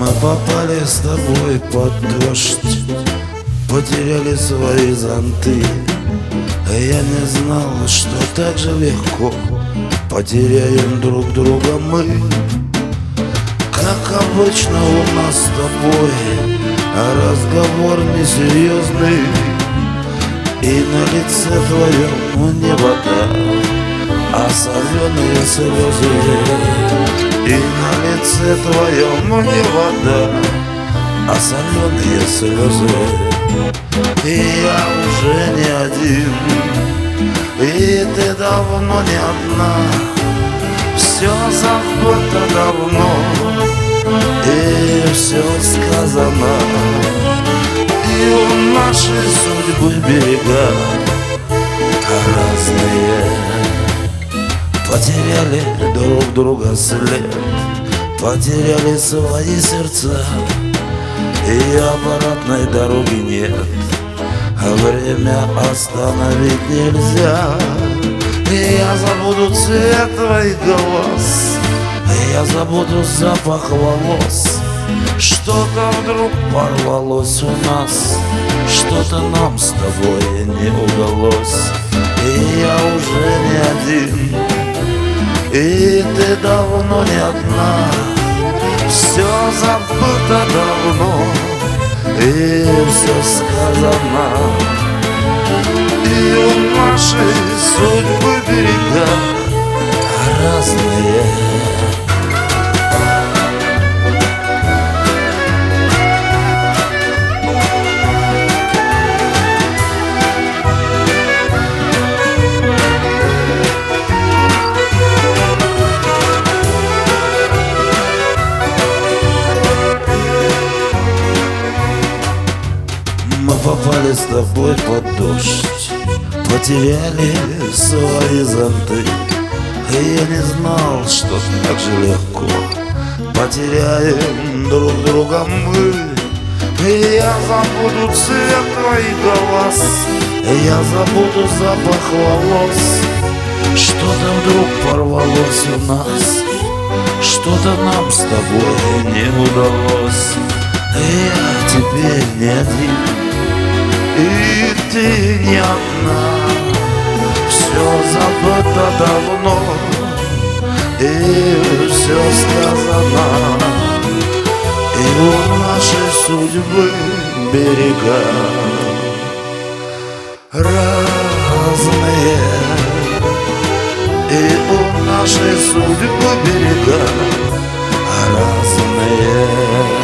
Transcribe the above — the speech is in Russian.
Мы попали с тобой под дождь, потеряли свои зонты. Я не знал, что так же легко потеряем друг друга мы. Как обычно у нас с тобой разговор несерьезный, и на лице твоем не вода, а соленые слезы. И на лице твоем не вода, а соленые слезы. И я уже не один, и ты давно не одна. Все забыто давно, и все сказано. И у нашей судьбы берега разные. Потеряли друг друга след, потеряли свои сердца, и обратной дороги нет, а время остановить нельзя. И я забуду цвет твоих глаз, и я забуду запах волос. Что-то вдруг порвалось у нас, что-то нам с тобой не удалось. И я уже не один, и ты давно не одна. Все забыто давно, и все сказано. И у нашей судьбы берега разные. Мы попали с тобой под дождь, потеряли свои зонты. И я не знал, что так же легко потеряем друг друга мы. И я забуду цвет твоих глаз, и я забуду запах волос. Что-то вдруг порвалось у нас, что-то нам с тобой не удалось. И я теперь не один, и ты не одна. Все забыто давно, и все сказано. И у нашей судьбы берега разные. И у нашей судьбы берега разные.